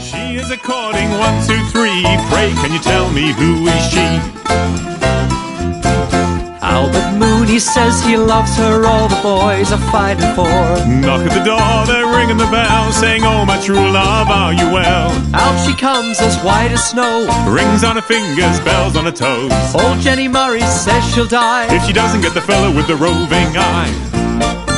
She is a courting 1, 2, 3. Pray, can you tell me who is she? Albert Mooney says he loves her, all the boys are fighting for. Knock at the door, they're ringing the bell, saying, oh my true love, are you well? Out she comes as white as snow, Rings on her fingers, bells on her toes. old Jenny Murray says she'll die If she doesn't get the fella with the roving eye.